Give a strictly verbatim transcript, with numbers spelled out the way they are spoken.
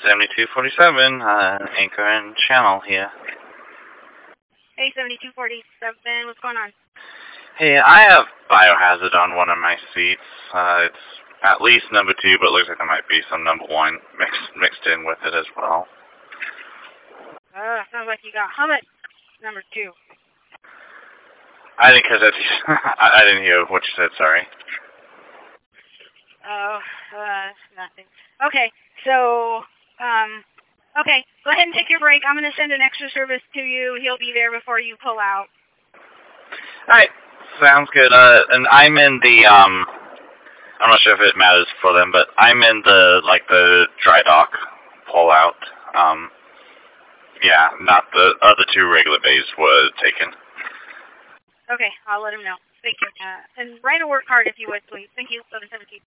seventy-two forty-seven, uh, Anchor and Channel here. Hey, seventy-two forty-seven, what's going on? Hey, I have Biohazard on one of my seats. Uh, it's at least number two, but it looks like there might be some number one mixed mixed in with it as well. Uh, sounds like you got Hummet number two. I didn't catch that. I, I didn't hear what you said, sorry. Oh, uh, nothing. Okay, so, um, okay, go ahead and take your break. I'm going to send an extra service to you. He'll be there before you pull out. Alright, sounds good. Uh, and I'm in the, um, I'm not sure if it matters for them, but I'm in the, like, the dry dock pull out. Um, yeah, not the other two regular bays were taken. Okay, I'll let him know. Thank you. Uh, and write a work card if you would, please. Thank you. seven seventeen.